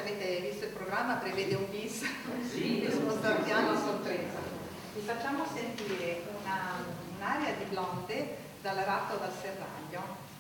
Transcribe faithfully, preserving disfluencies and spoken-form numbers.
avete visto il programma, prevede un bis, Sì, lo saltiamo a sorpresa. Vi facciamo sentire un'aria di Blonde dal ratto dal serraglio.